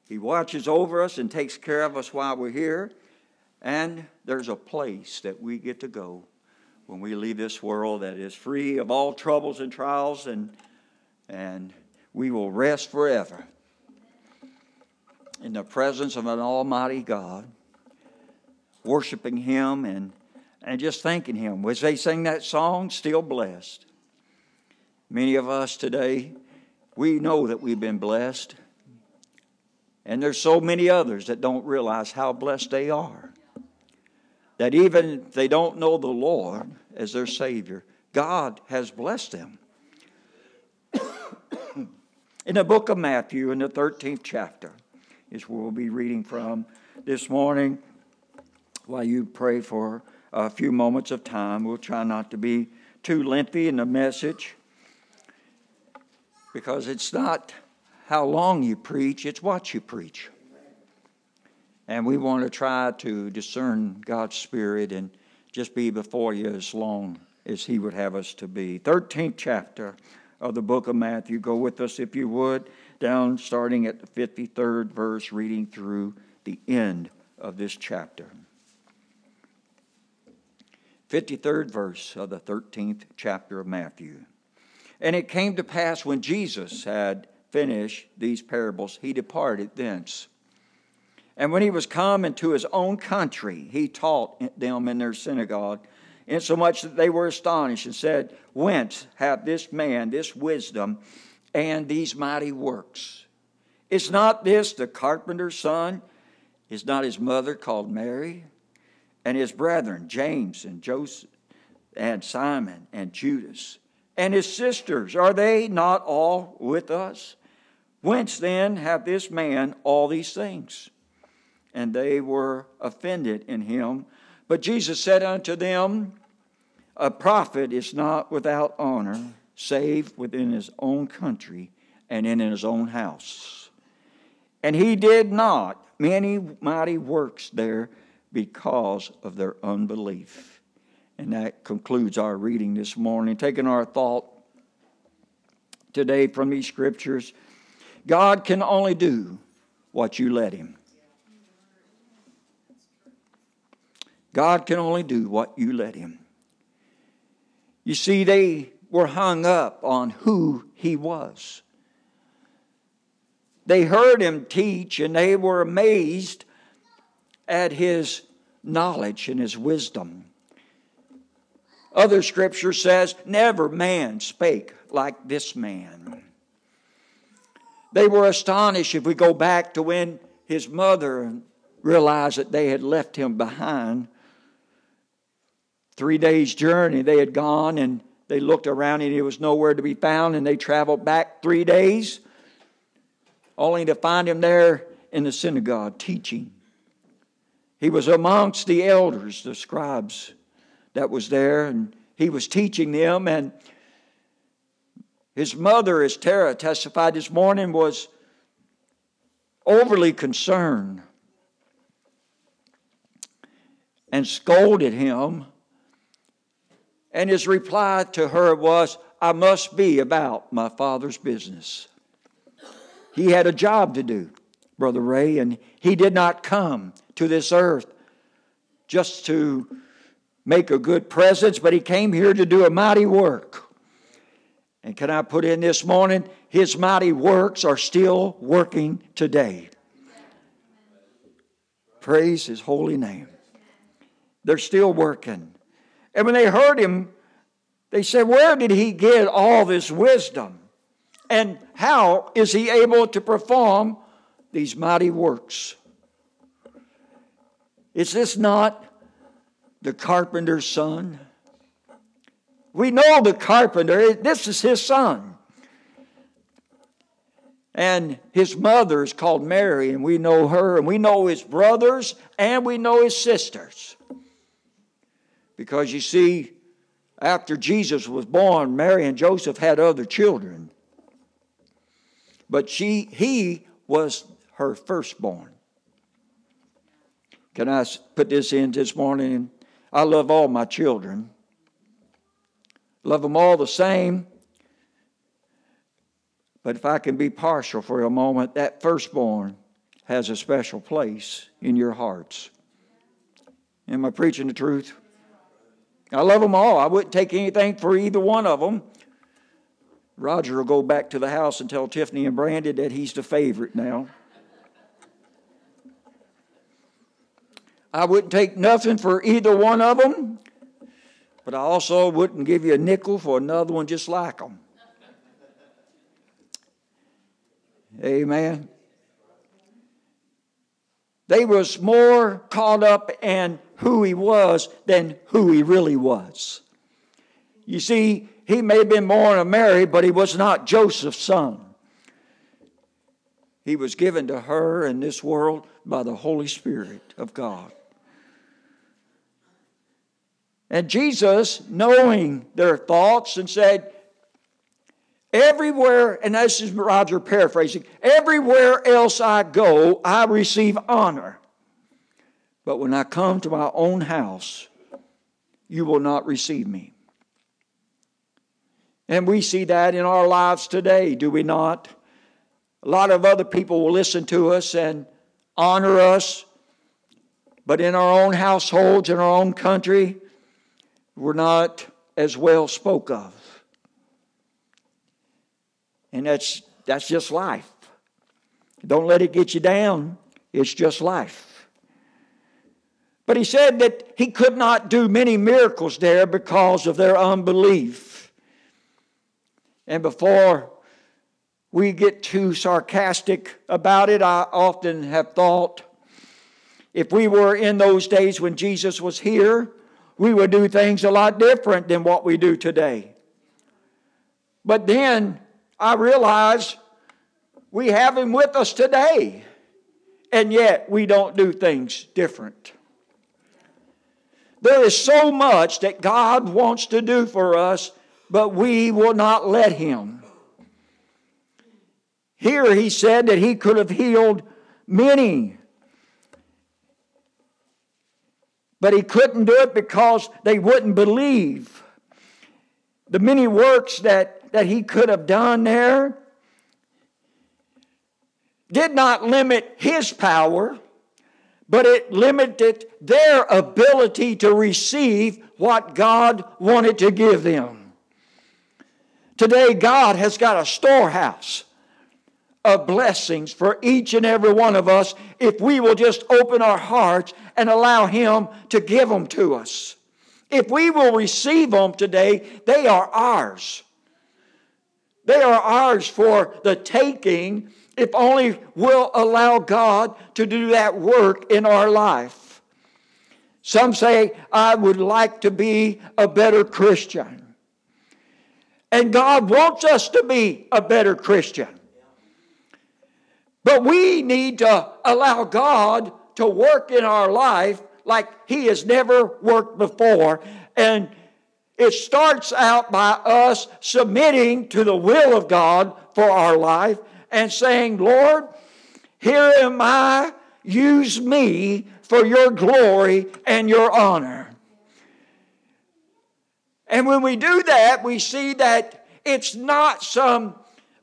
He watches over us and takes care of us while we're here. And there's a place that we get to go when we leave this world that is free of all troubles and trials, and we will rest forever in the presence of an almighty God, worshiping Him and just thanking Him. As they sing that song, Still Blessed. Many of us today, we know that we've been blessed. And there's so many others that don't realize how blessed they are. That even if they don't know the Lord as their Savior, God has blessed them. In the book of Matthew, in the 13th chapter, is where we'll be reading from this morning. While you pray for a few moments of time, we'll try not to be too lengthy in the message, because it's not how long you preach, it's what you preach. And we want to try to discern God's Spirit and just be before you as long as He would have us to be. 13th chapter of the book of Matthew. Go with us, if you would, down starting at the 53rd verse, reading through the end of this chapter. 53rd verse of the 13th chapter of Matthew. And it came to pass, when Jesus had finished these parables, He departed thence. And when He was come into His own country, He taught them in their synagogue, insomuch that they were astonished, and said, Whence hath this man this wisdom and these mighty works? Is not this the carpenter's son? Is not his mother called Mary? And his brethren, James and Joseph and Simon and Judas, and his sisters, are they not all with us? Whence then hath this man all these things? And they were offended in him. But Jesus said unto them, A prophet is not without honor, save within his own country and in his own house. And He did not many mighty works there because of their unbelief. And that concludes our reading this morning. Taking our thought today from these scriptures, God can only do what you let Him. God can only do what you let Him. You see, they were hung up on who He was. They heard Him teach, and they were amazed at His knowledge and His wisdom. Other scripture says, never man spake like this man. They were astonished. If we go back to when His mother realized that they had left Him behind, 3 days' journey they had gone, and they looked around and He was nowhere to be found, and they traveled back 3 days only to find Him there in the synagogue teaching. He was amongst the elders, the scribes that was there, and He was teaching them. And His mother, as Tara testified this morning, was overly concerned and scolded Him. And His reply to her was, I must be about my Father's business. He had a job to do, Brother Ray, and He did not come to this earth just to make a good presence, but He came here to do a mighty work. And can I put in this morning, His mighty works are still working today. Praise His holy name. They're still working. And when they heard Him, they said, where did He get all this wisdom? And how is He able to perform these mighty works? Is this not the carpenter's son? We know the carpenter, this is his son. And his mother is called Mary, and we know her, and we know his brothers, and we know his sisters. Because you see, after Jesus was born, Mary and Joseph had other children. But he was her firstborn. Can I put this in this morning? I love all my children. Love them all the same. But if I can be partial for a moment, that firstborn has a special place in your hearts. Am I preaching the truth? I love them all. I wouldn't take anything for either one of them. Roger will go back to the house and tell Tiffany and Brandon that he's the favorite now. I wouldn't take nothing for either one of them, but I also wouldn't give you a nickel for another one just like them. Amen. They was more caught up in who he was than who he really was. You see, he may have been born of Mary, but he was not Joseph's son. He was given to her in this world by the Holy Spirit of God. And Jesus, knowing their thoughts, and said, everywhere, and this is Roger paraphrasing, everywhere else I go, I receive honor. But when I come to my own house, you will not receive me. And we see that in our lives today, do we not? A lot of other people will listen to us and honor us, but in our own households, in our own country, we're not as well spoke of. And that's just life. Don't let it get you down. It's just life. But he said that he could not do many miracles there because of their unbelief. And before we get too sarcastic about it, I often have thought, if we were in those days when Jesus was here, we would do things a lot different than what we do today. But then I realize we have him with us today, and yet we don't do things different. There is so much that God wants to do for us, but we will not let him. Here he said that he could have healed many, but he couldn't do it because they wouldn't believe. The many works that he could have done there did not limit his power, but it limited their ability to receive what God wanted to give them. Today, God has got a storehouse of blessings for each and every one of us if we will just open our hearts and allow him to give them to us. If we will receive them today, they are ours. They are ours for the taking if only we'll allow God to do that work in our life. Some say, I would like to be a better Christian. And God wants us to be a better Christian. But we need to allow God to work in our life like he has never worked before. And it starts out by us submitting to the will of God for our life and saying, Lord, here am I, use me for your glory and your honor. And when we do that, we see that it's not some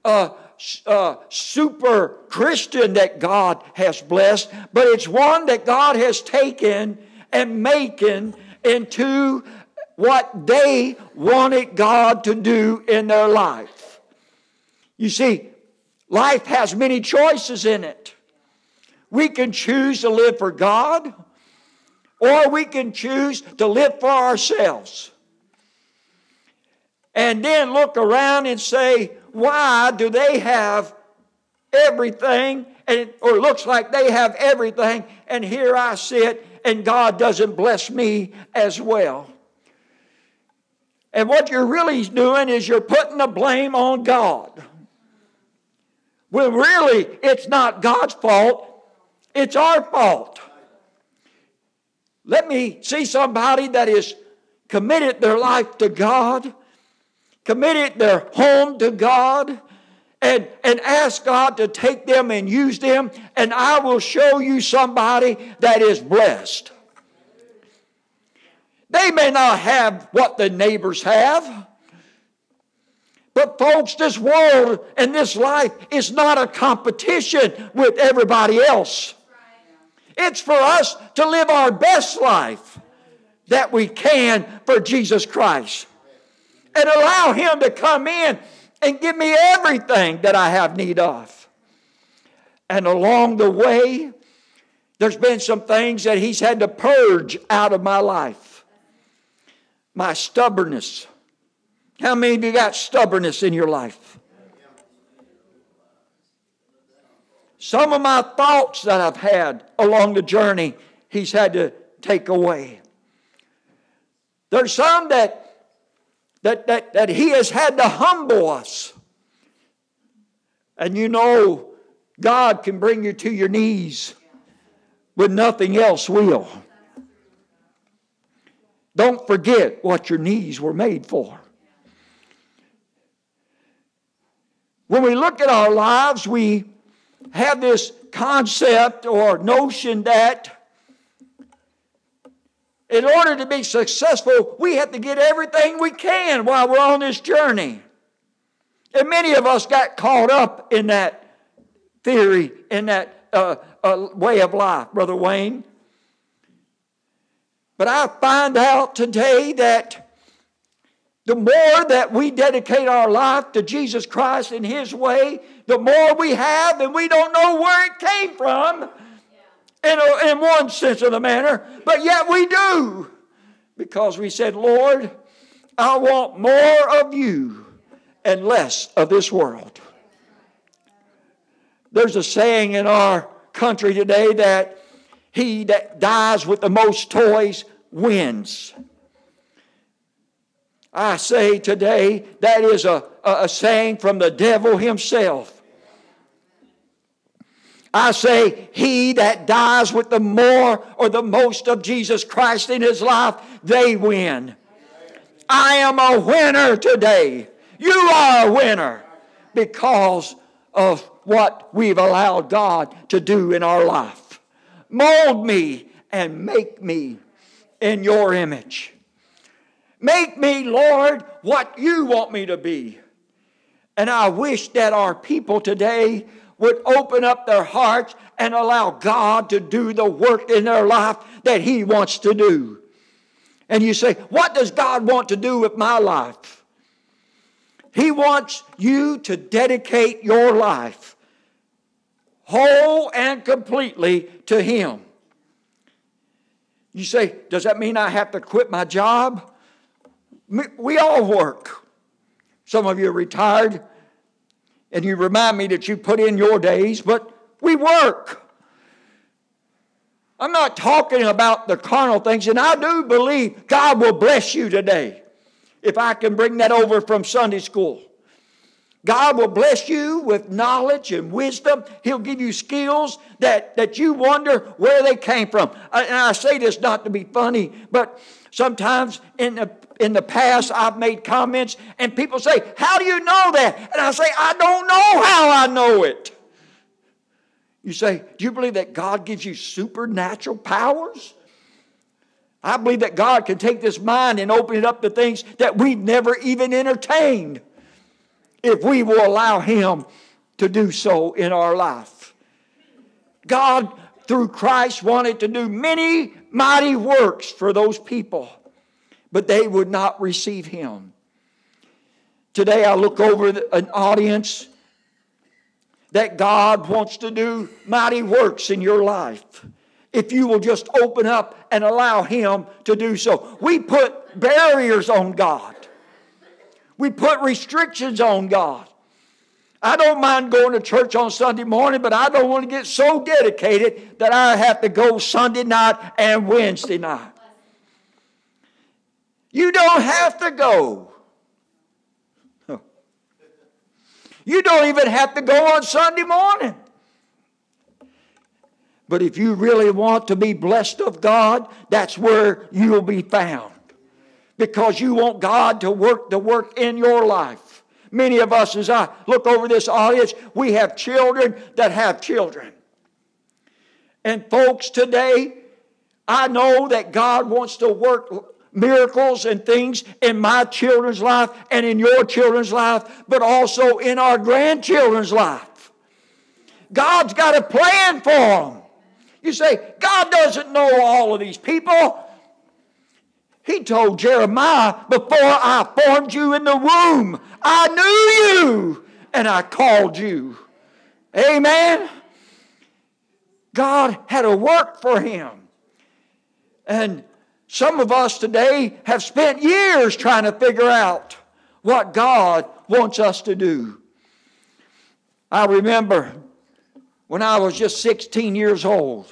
super Christian that God has blessed, but it's one that God has taken and making into what they wanted God to do in their life. You see, life has many choices in it. We can choose to live for God, or we can choose to live for ourselves. And then look around and say, why do they have everything, or looks like they have everything, and here I sit and God doesn't bless me as well? And what you're really doing is you're putting the blame on God. Well, really, it's not God's fault. It's our fault. Let me see somebody that has committed their life to God, committed their home to God, and ask God to take them and use them, and I will show you somebody that is blessed. They may not have what the neighbors have, But folks, this world and this life is not a competition with everybody else. It's for us to live our best life that we can for Jesus Christ. And allow Him to come in and give me everything that I have need of. And along the way, there's been some things that He's had to purge out of my life. My stubbornness. How many of you got stubbornness in your life? Some of my thoughts that I've had along the journey, He's had to take away. There's some that He has had to humble us. And you know, God can bring you to your knees when nothing else will. Don't forget what your knees were made for. When we look at our lives, we have this concept or notion that in order to be successful, we have to get everything we can while we're on this journey. And many of us got caught up in that theory, in that way of life, Brother Wayne. But I find out today that the more that we dedicate our life to Jesus Christ in His way, the more we have, and we don't know where it came from in one sense of the manner, but yet we do. Because we said, Lord, I want more of You and less of this world. There's a saying in our country today that he that dies with the most toys wins. I say today that is a saying from the devil himself. I say he that dies with the more or the most of Jesus Christ in his life, they win. I am a winner today. You are a winner because of what we've allowed God to do in our life. Mold me and make me in Your image. Make me, Lord, what You want me to be. And I wish that our people today would open up their hearts and allow God to do the work in their life that He wants to do. And you say, what does God want to do with my life? He wants you to dedicate your life whole and completely to Him. You say, does that mean I have to quit my job? We all work. Some of you are retired, and you remind me that you put in your days, but we work. I'm not talking about the carnal things, and I do believe God will bless you today. If I can bring that over from Sunday school. God will bless you with knowledge and wisdom. He'll give you skills that you wonder where they came from. And I say this not to be funny, but sometimes in the past I've made comments and people say, how do you know that? And I say, I don't know how I know it. You say, do you believe that God gives you supernatural powers? I believe that God can take this mind and open it up to things that we've never even entertained, if we will allow Him to do so in our life. God, through Christ, wanted to do many mighty works for those people, but they would not receive Him. Today I look over an audience that God wants to do mighty works in your life, if you will just open up and allow Him to do so. We put barriers on God. We put restrictions on God. I don't mind going to church on Sunday morning, but I don't want to get so dedicated that I have to go Sunday night and Wednesday night. You don't have to go. You don't even have to go on Sunday morning. But if you really want to be blessed of God, that's where you'll be found. Because you want God to work the work in your life. Many of us, as I look over this audience, we have children that have children. And folks, today, I know that God wants to work miracles and things in my children's life and in your children's life, but also in our grandchildren's life. God's got a plan for them. You say, God doesn't know all of these people. He told Jeremiah, before I formed you in the womb, I knew you and I called you. Amen. God had a work for him. And some of us today have spent years trying to figure out what God wants us to do. I remember when I was just 16 years old,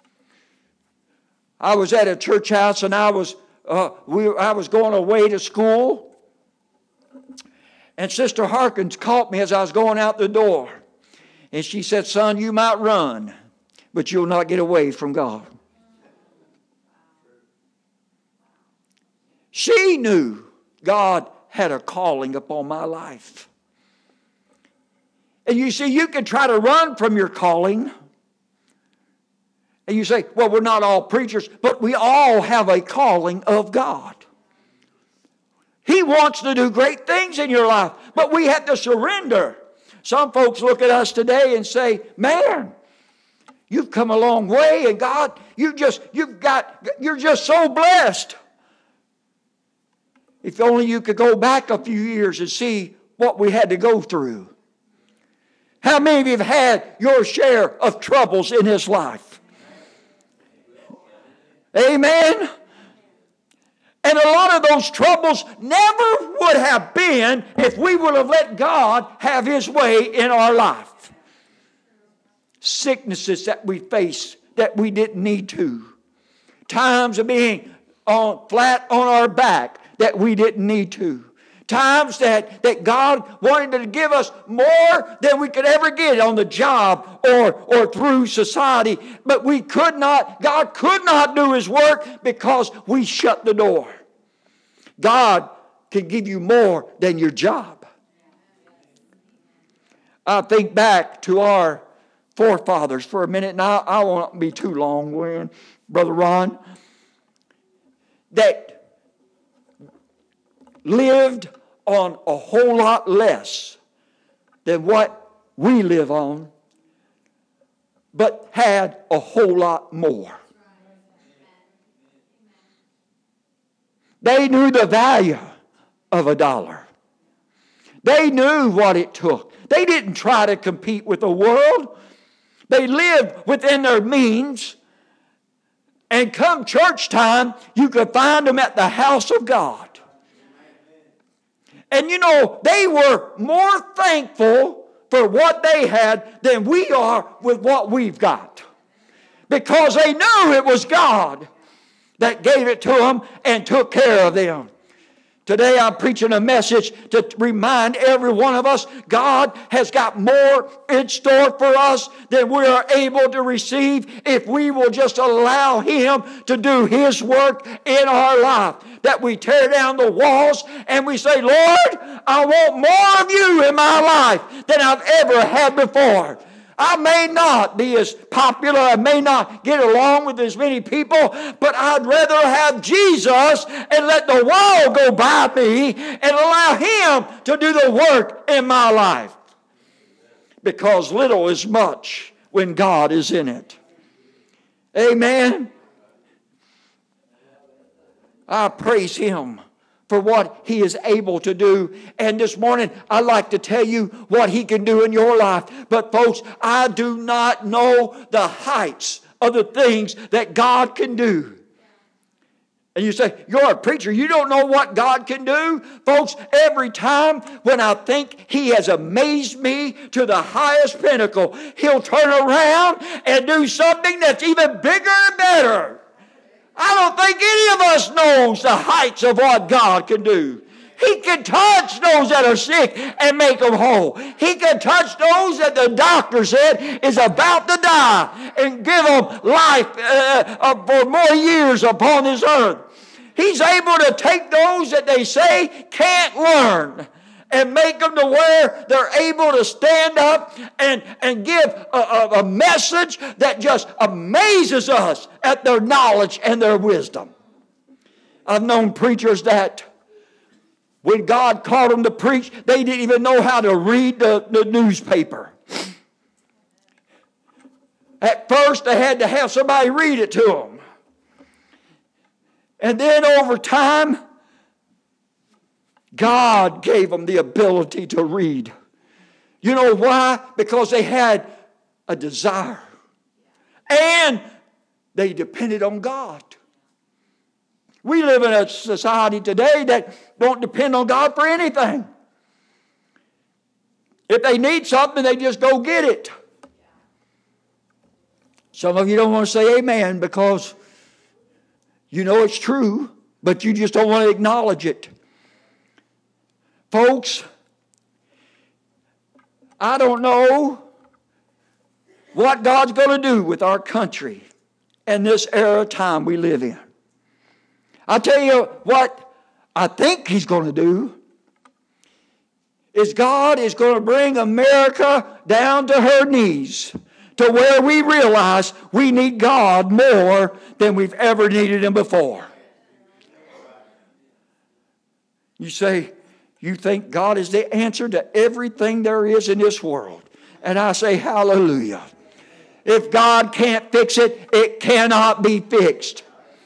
I was at a church house and I was going away to school. And Sister Harkins caught me as I was going out the door. And she said, son, you might run, but you'll not get away from God. She knew God had a calling upon my life. And you see, you can try to run from your calling. And you say, well, we're not all preachers, but we all have a calling of God. He wants to do great things in your life, but we have to surrender. Some folks look at us today and say, man, you've come a long way, and God, you're just so blessed. If only you could go back a few years and see what we had to go through. How many of you have had your share of troubles in this life? Amen. And a lot of those troubles never would have been if we would have let God have His way in our life. Sicknesses that we face that we didn't need to. Times of being flat on our back that we didn't need to. Times that God wanted to give us more than we could ever get on the job or through society. But we could not, God could not do His work because we shut the door. God can give you more than your job. I think back to our forefathers for a minute. Now, I won't be too long, Brother Ron, that lived on a whole lot less than what we live on, but had a whole lot more. They knew the value of $1. They knew what it took. They didn't try to compete with the world. They lived within their means. And come church time, you could find them at the house of God. And you know, they were more thankful for what they had than we are with what we've got. Because they knew it was God that gave it to them and took care of them. Today I'm preaching a message to remind every one of us God has got more in store for us than we are able to receive if we will just allow Him to do His work in our life. That we tear down the walls and we say, Lord, I want more of you in my life than I've ever had before. I may not be as popular, I may not get along with as many people, but I'd rather have Jesus and let the world go by me and allow Him to do the work in my life. Because little is much when God is in it. Amen. I praise Him for what He is able to do. And this morning, I'd like to tell you what He can do in your life. But folks, I do not know the heights of the things that God can do. And you say, you're a preacher, you don't know what God can do? Folks, every time when I think He has amazed me to the highest pinnacle, He'll turn around and do something that's even bigger and better. I don't think any of us knows the heights of what God can do. He can touch those that are sick and make them whole. He can touch those that the doctor said is about to die and give them life for more years upon this earth. He's able to take those that they say can't learn and make them to where they're able to stand up and give a message that just amazes us at their knowledge and their wisdom. I've known preachers that when God called them to preach, they didn't even know how to read the newspaper. At first, they had to have somebody read it to them. And then over time, God gave them the ability to read. You know why? Because they had a desire. And they depended on God. We live in a society today that don't depend on God for anything. If they need something, they just go get it. Some of you don't want to say amen because you know it's true, but you just don't want to acknowledge it. Folks, I don't know what God's going to do with our country in this era of time we live in. I'll tell you what I think He's going to do is God is going to bring America down to her knees to where we realize we need God more than we've ever needed Him before. You say, you think God is the answer to everything there is in this world. And I say, hallelujah. If God can't fix it, it cannot be fixed.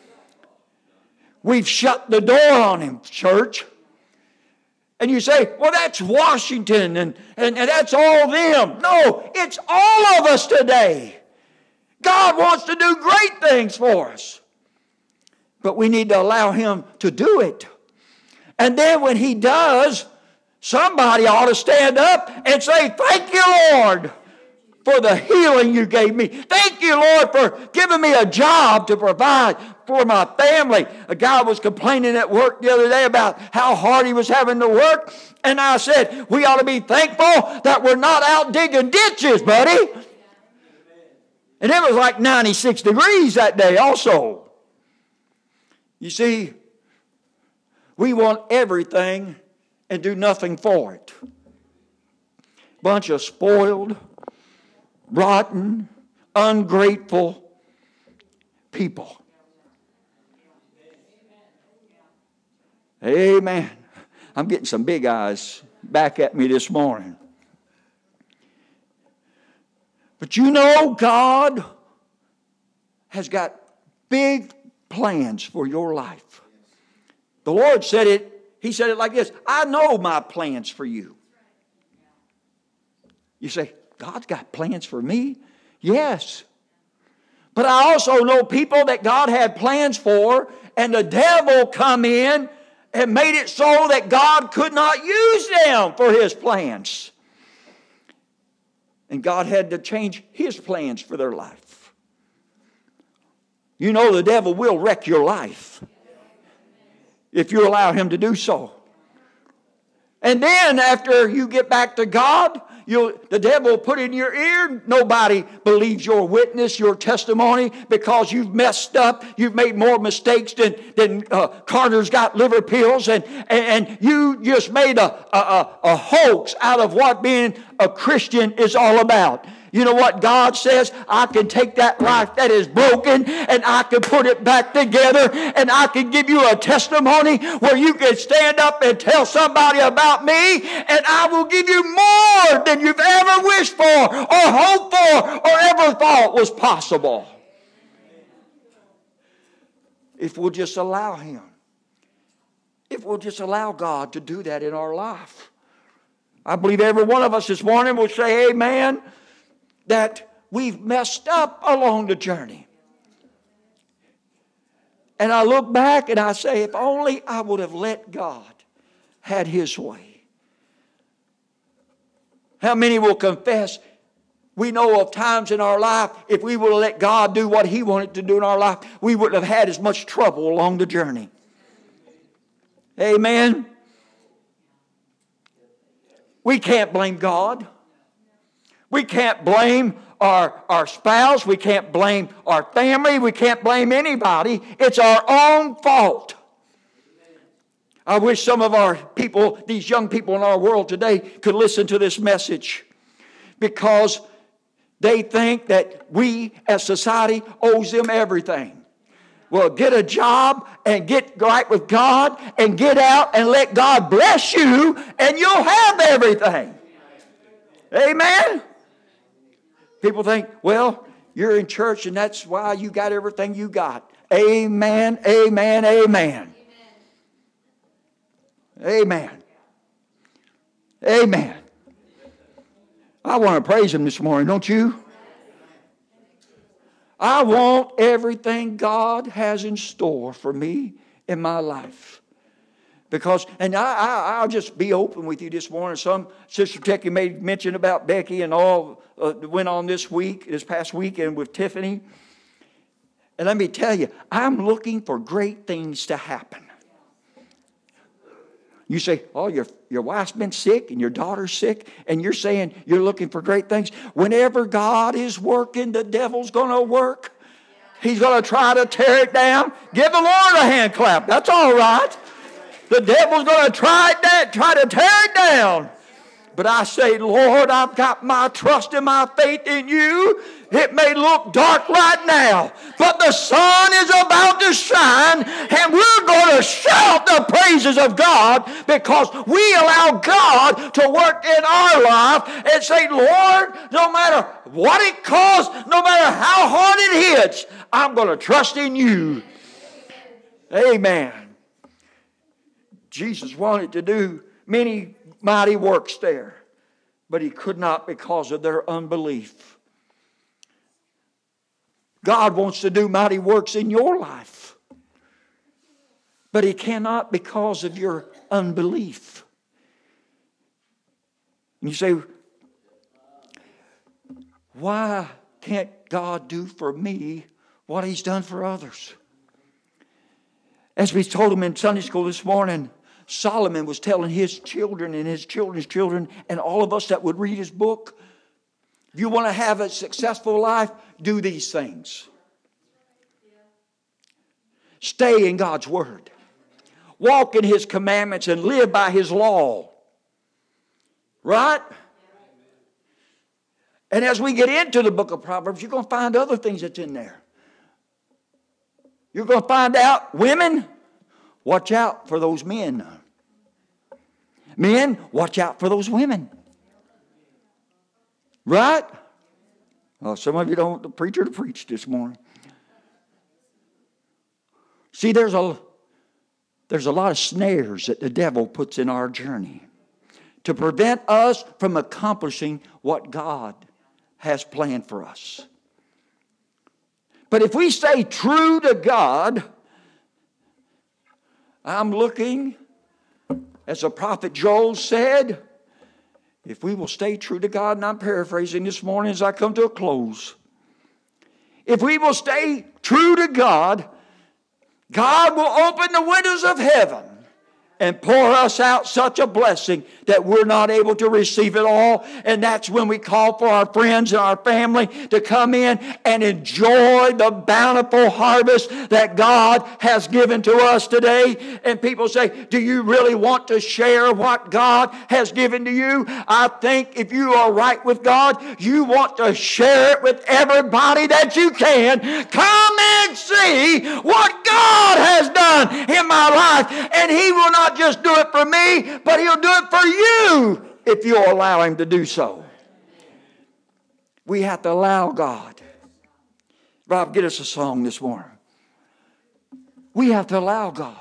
We've shut the door on Him, church. And you say, well, that's Washington and that's all them. No, it's all of us today. God wants to do great things for us. But we need to allow Him to do it. And then when He does, somebody ought to stand up and say, thank you, Lord, for the healing you gave me. Thank you, Lord, for giving me a job to provide for my family. A guy was complaining at work the other day about how hard he was having to work. And I said, we ought to be thankful that we're not out digging ditches, buddy. And it was like 96 degrees that day also. You see, we want everything and do nothing for it. Bunch of spoiled, rotten, ungrateful people. Amen. I'm getting some big eyes back at me this morning. But you know, God has got big plans for your life. The Lord said it, He said it like this, I know my plans for you. You say, God's got plans for me? Yes. But I also know people that God had plans for, and the devil come in and made it so that God could not use them for His plans. And God had to change His plans for their life. You know the devil will wreck your life if you allow him to do so. And then after you get back to God, the devil will put in your ear, nobody believes your witness, your testimony, because you've messed up. You've made more mistakes than Carter's got liver pills, and you just made a hoax out of what being a Christian is all about. You know what God says? I can take that life that is broken and I can put it back together, and I can give you a testimony where you can stand up and tell somebody about me, and I will give you more than you've ever wished for or hoped for or ever thought was possible. If we'll just allow Him. If we'll just allow God to do that in our life. I believe every one of us this morning will say amen, that we've messed up along the journey. And I look back and I say, if only I would have let God had His way. How many will confess, we know of times in our life, if we would have let God do what He wanted to do in our life, we wouldn't have had as much trouble along the journey. Amen. We can't blame God. We can't blame our spouse. We can't blame our family. We can't blame anybody. It's our own fault. I wish some of our people, these young people in our world today, could listen to this message, because they think that we as society owes them everything. Well, get a job and get right with God and get out and let God bless you and you'll have everything. Amen? People think, well, you're in church and that's why you got everything you got. Amen, amen, amen. Amen. Amen. I want to praise Him this morning, don't you? I want everything God has in store for me in my life. Because, and I'll just be open with you this morning. Sister Techie made mention about Becky and all went on this past weekend with Tiffany. And let me tell you, I'm looking for great things to happen. You say, oh, your wife's been sick and your daughter's sick, and you're saying you're looking for great things. Whenever God is working, the devil's going to work. He's going to try to tear it down. Give the Lord a hand clap. That's all right. The devil's going to try to tear it down. But I say, Lord, I've got my trust and my faith in you. It may look dark right now, but the sun is about to shine, and we're going to shout the praises of God because we allow God to work in our life and say, Lord, no matter what it costs, no matter how hard it hits, I'm going to trust in you. Amen. Jesus wanted to do many mighty works there, but He could not because of their unbelief. God wants to do mighty works in your life, but He cannot because of your unbelief. And you say, why can't God do for me what He's done for others? As we told them in Sunday school this morning, Solomon was telling his children and his children's children and all of us that would read his book, if you want to have a successful life, do these things. Stay in God's Word. Walk in His commandments and live by His law. Right? And as we get into the book of Proverbs, you're going to find other things that's in there. You're going to find out, women, watch out for those men. Men, watch out for those women. Right? Well, some of you don't want the preacher to preach this morning. See, there's a lot of snares that the devil puts in our journey to prevent us from accomplishing what God has planned for us. But if we stay true to God, I'm looking, as the prophet Joel said, if we will stay true to God, and I'm paraphrasing this morning as I come to a close. If we will stay true to God, God will open the windows of heaven and pour us out such a blessing that we're not able to receive it all. And that's when we call for our friends and our family to come in and enjoy the bountiful harvest that God has given to us today. And people say, do you really want to share what God has given to you? I think if you are right with God, you want to share it with everybody that you can. Come and see what God has done in my life. And He will not just do it for me, but He'll do it for you if you'll allow Him to do so. We have to allow God. Rob, get us a song this morning. We have to allow God.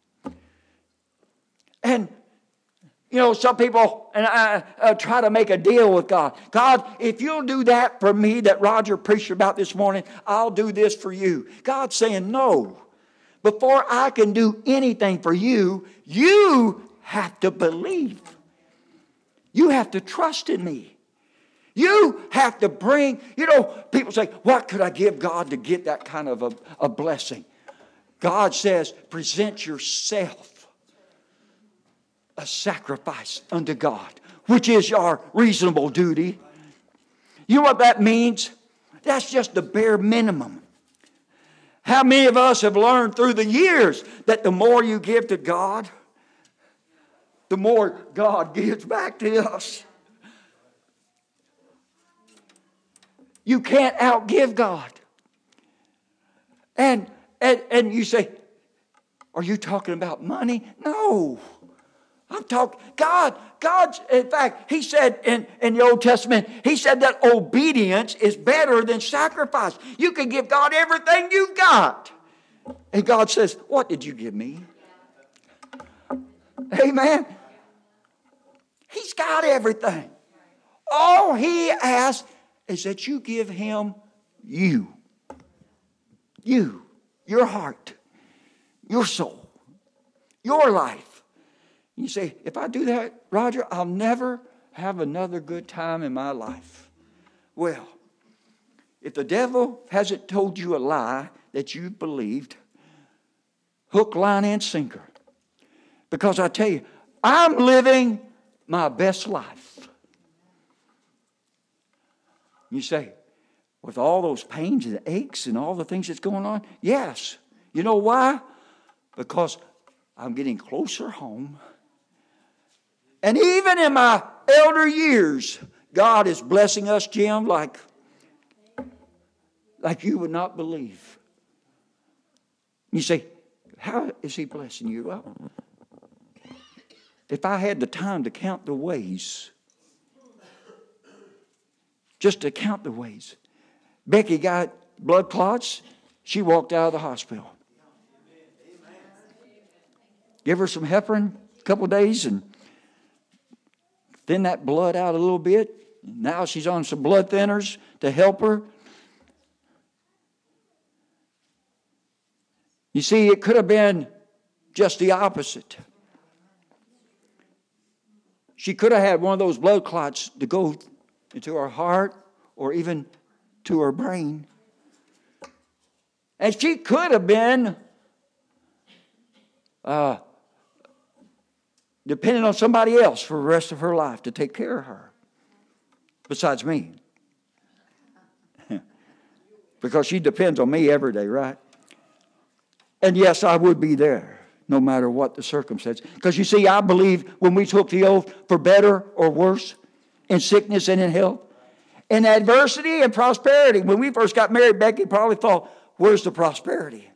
And, you know, some people, and I try to make a deal with God. God, if you'll do that for me that Roger preached about this morning, I'll do this for you. God's saying, no. Before I can do anything for you, you have to believe. You have to trust in me. You have to bring, you know, people say, what could I give God to get that kind of a blessing? God says, present yourself a sacrifice unto God, which is our reasonable duty. You know what that means? That's just the bare minimum. How many of us have learned through the years that the more you give to God, the more God gives back to us? You can't outgive God. And And you say, are you talking about money? No. I'm talking, God's, in fact, He said in the Old Testament, He said that obedience is better than sacrifice. You can give God everything you've got. And God says, what did you give me? Amen. He's got everything. All He asks is that you give Him you. You. Your heart. Your soul. Your life. You say, if I do that, Roger, I'll never have another good time in my life. Well, if the devil hasn't told you a lie that you believed, hook, line, and sinker. Because I tell you, I'm living my best life. You say, with all those pains and aches and all the things that's going on? Yes. You know why? Because I'm getting closer home. And even in my elder years, God is blessing us, Jim, like you would not believe. You say, how is He blessing you? Well, if I had the time to count the ways, just to count the ways. Becky got blood clots. She walked out of the hospital. Give her some heparin a couple days and thin that blood out a little bit. Now she's on some blood thinners to help her. You see, it could have been just the opposite. She could have had one of those blood clots to go into her heart or even to her brain. And she could have been depending on somebody else for the rest of her life to take care of her. Besides me. Because she depends on me every day, right? And yes, I would be there no matter what the circumstance. Because you see, I believe when we took the oath for better or worse, in sickness and in health, in adversity and prosperity. When we first got married, Becky probably thought, where's the prosperity?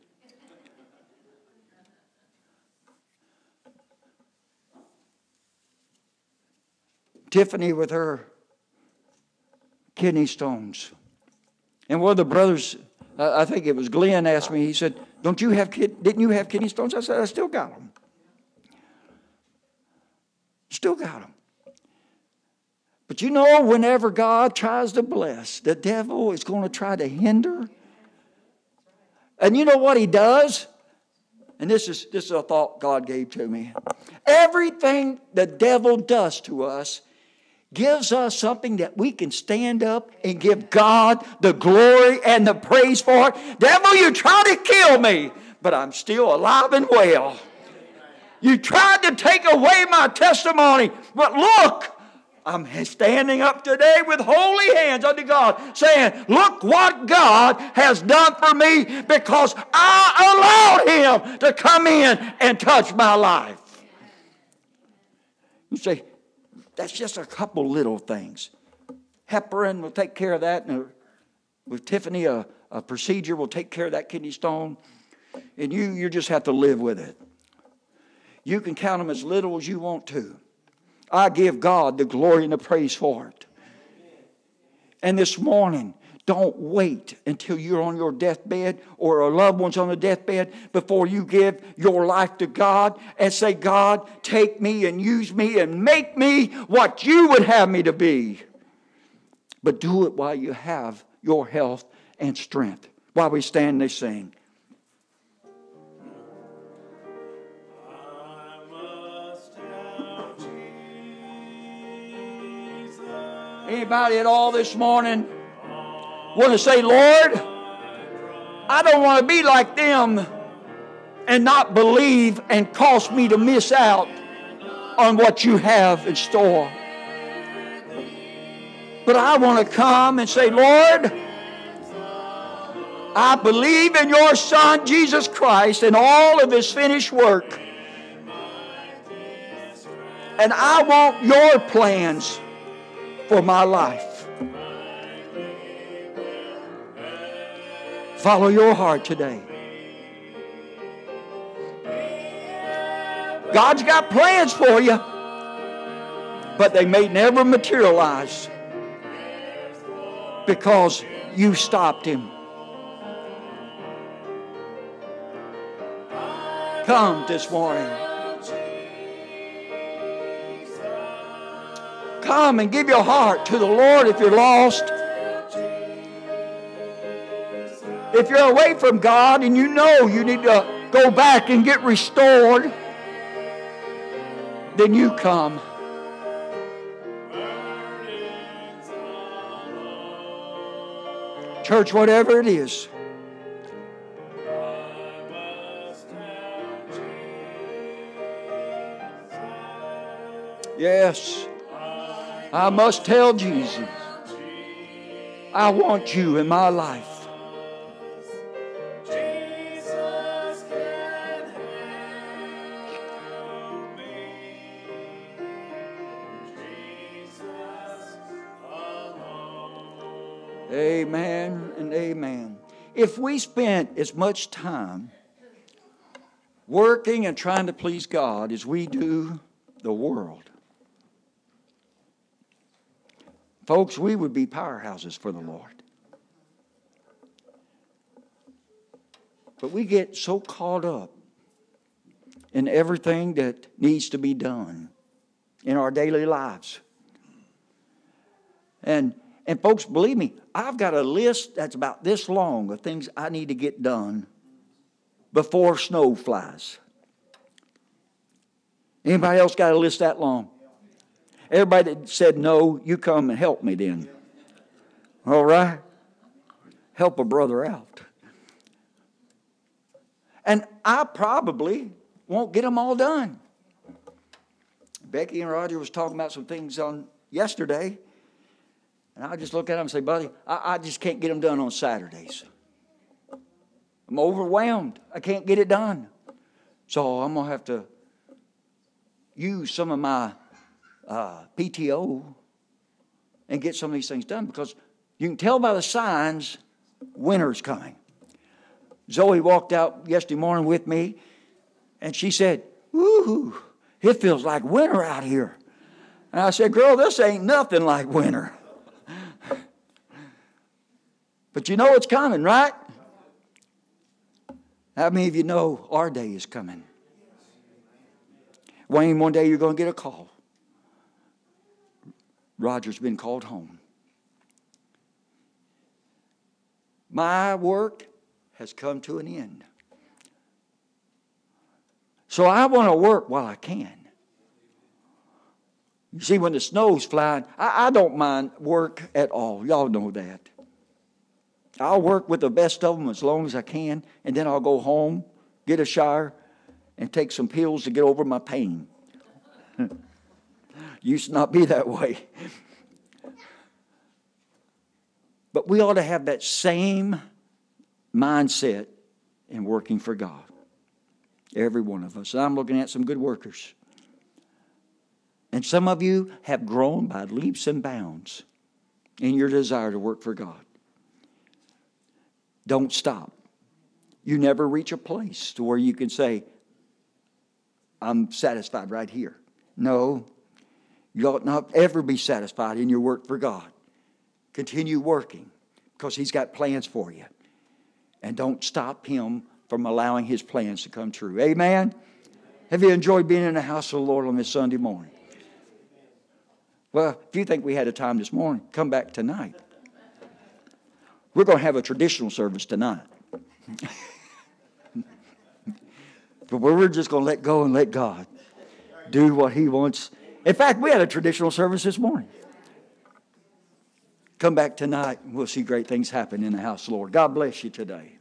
Tiffany with her kidney stones. And one of the brothers, I think it was Glenn, asked me, he said, didn't you have kidney stones? I said, I still got them. Still got them. But you know, whenever God tries to bless, the devil is going to try to hinder. And you know what he does? And this is a thought God gave to me. Everything the devil does to us gives us something that we can stand up and give God the glory and the praise for. Devil, you tried to kill me, but I'm still alive and well. You tried to take away my testimony, but look, I'm standing up today with holy hands unto God, saying, look what God has done for me because I allowed Him to come in and touch my life. You say, that's just a couple little things. Heparin will take care of that. And with Tiffany, a procedure will take care of that kidney stone. And you just have to live with it. You can count them as little as you want to. I give God the glory and the praise for it. And this morning, don't wait until you're on your deathbed or a loved one's on the deathbed before you give your life to God and say, God, take me and use me and make me what you would have me to be. But do it while you have your health and strength. While we stand and sing. Anybody at all this morning want to say, Lord, I don't want to be like them and not believe and cause me to miss out on what you have in store. But I want to come and say, Lord, I believe in your Son, Jesus Christ, and all of His finished work. And I want your plans for my life. Follow your heart today. God's got plans for you, but they may never materialize because you stopped Him. Come this morning. Come and give your heart to the Lord if you're lost. If you're away from God and you know you need to go back and get restored, then you come. Church, whatever it is, yes, I must tell Jesus, I want you in my life. Amen and amen. If we spent as much time working and trying to please God as we do the world, folks, we would be powerhouses for the Lord. But we get so caught up in everything that needs to be done in our daily lives. And folks, believe me, I've got a list that's about this long of things I need to get done before snow flies. Anybody else got a list that long? Everybody that said no, you come and help me then. All right? Help a brother out. And I probably won't get them all done. Becky and Roger was talking about some things on yesterday. And I just look at them and say, buddy, I just can't get them done on Saturdays. I'm overwhelmed. I can't get it done. So I'm going to have to use some of my PTO and get some of these things done, because you can tell by the signs winter's coming. Zoe walked out yesterday morning with me, and she said, "Woo, it feels like winter out here." And I said, "Girl, this ain't nothing like winter." But you know it's coming, right? How many of you know our day is coming? Wayne, one day you're going to get a call. Roger's been called home. My work has come to an end. So I want to work while I can. You see, when the snow's flying, I don't mind work at all. Y'all know that. I'll work with the best of them as long as I can, and then I'll go home, get a shower, and take some pills to get over my pain. Used to not be that way. But we ought to have that same mindset in working for God. Every one of us. And I'm looking at some good workers. And some of you have grown by leaps and bounds in your desire to work for God. Don't stop. You never reach a place to where you can say, I'm satisfied right here. No, you ought not ever be satisfied in your work for God. Continue working, because He's got plans for you. And don't stop Him from allowing His plans to come true. Amen? Have you enjoyed being in the house of the Lord on this Sunday morning? Well, if you think we had a time this morning, come back tonight. We're going to have a traditional service tonight. But we're just going to let go and let God do what He wants. In fact, we had a traditional service this morning. Come back tonight and we'll see great things happen in the house of the Lord. God bless you today.